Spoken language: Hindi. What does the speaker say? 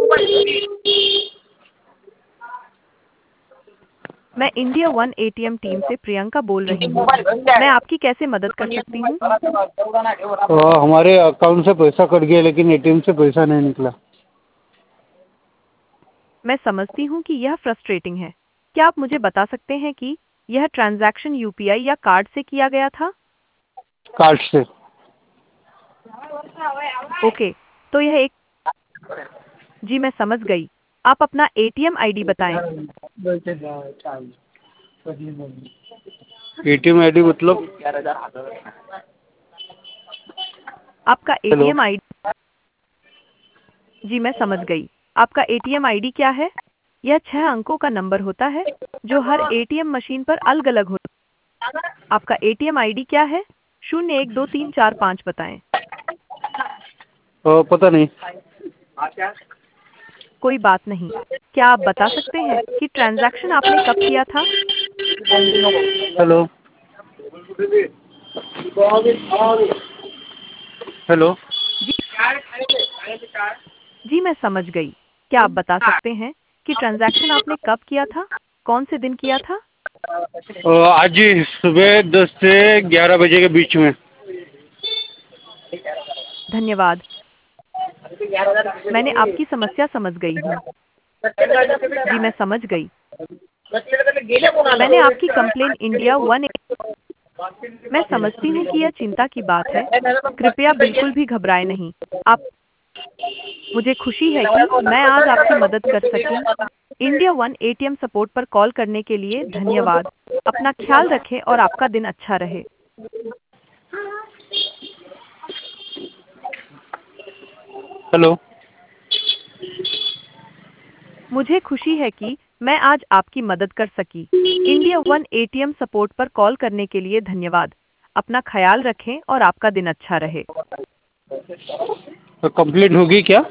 मैं इंडिया वन एटीएम टीम से प्रियंका बोल रही हूँ। मैं आपकी कैसे मदद कर सकती हूँ? हमारे अकाउंट से पैसा कट गया लेकिन एटीएम से पैसा नहीं निकला। मैं समझती हूँ कि यह फ्रस्ट्रेटिंग है। क्या आप मुझे बता सकते हैं कि यह ट्रांजैक्शन यूपीआई या कार्ड से किया गया था? कार्ड से। ओके, तो यह एक जी मैं समझ गई। आप अपना एटीएम आईडी बताएं। एटीएम आईडी मतलब? आपका हेलो। एटीएम आईडी जी मैं समझ गई। आपका एटीएम आईडी क्या है? यह 6 अंकों का नंबर होता है जो हर एटीएम मशीन पर अलग-अलग होता है। आपका एटीएम आईडी क्या है? 012345 बताएं। पता नहीं। कोई बात नहीं। क्या आप बता सकते हैं कि ट्रांजैक्शन आपने कब किया था? हेलो। हेलो। जी जी मैं समझ गई। क्या आप बता सकते हैं कि ट्रांजैक्शन आपने कब किया था? कौन से दिन किया था? आज ही सुबह 10 से 11 बजे के बीच में। धन्यवाद। मैंने आपकी समस्या समझ गई हूँ। जी मैं समझ गई। मैंने आपकी कंप्लेन इंडिया वन मैं समझती हूँ कि यह चिंता की बात है। कृपया बिल्कुल भी घबराएं नहीं। आप मुझे खुशी है कि मैं आज आपकी मदद कर सकी। इंडिया वन एटीएम सपोर्ट पर कॉल करने के लिए धन्यवाद। अपना ख्याल रखें और आपका दिन अच्छा रहे। हेलो। मुझे खुशी है कि मैं आज आपकी मदद कर सकी। इंडिया वन एटीएम सपोर्ट पर कॉल करने के लिए धन्यवाद। अपना ख्याल रखें और आपका दिन अच्छा रहे। तो कंप्लीट होगी क्या?